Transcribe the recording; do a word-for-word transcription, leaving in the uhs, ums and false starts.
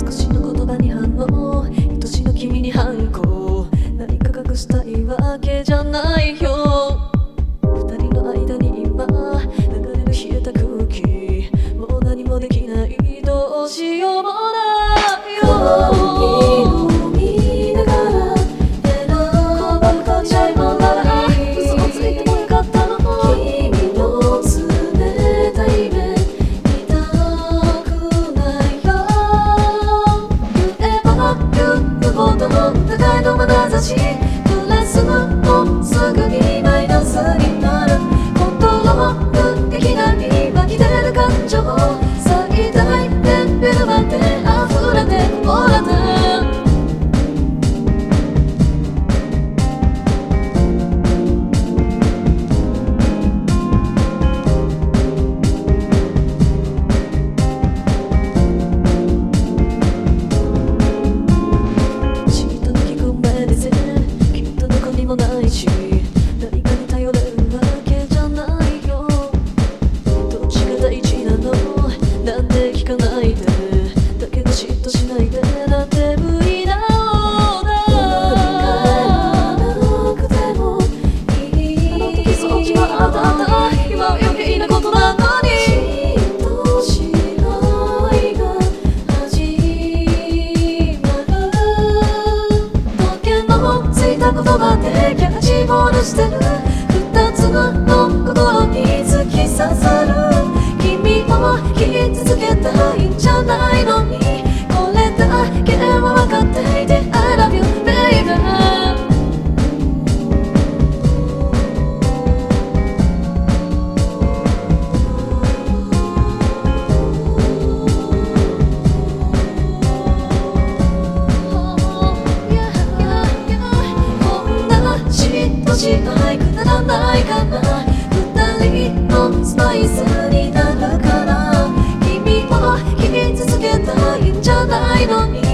しの言葉に反応、愛しの君に反抗。何か隠したいわけじゃないよ。二人の間に今流れる冷えた空気、もう何もできない、どうしようもないよ。鏡を見ながら選ぶ答えもない。嘘をついてもよかったの。君の冷たい目見たくないよ。言えば言うほど高いの眼差し、プラスもすぐにマイナスになる。コントロールできない湧き出る感情、最大レベルまで溢れてこぼれて。もないし、何かに頼れるわけじゃないよ。どっちが大事なの？なんで聞かないで、だけど嫉妬しないで、なんて無理なのだ。なくてもいい、あの時そっちはあったあった、今は余計なことなのに。嫉妬しないが始まる。時計のついた言葉でキャッチボールしてる。二つの心に突き刺さる。君も聞き続けたいんじゃないのに、これだけは分かっていて I love you baby。 こんな嫉妬しないくならないかな。二人のスパイスになるから。君も聞き続けたいんじゃないのに。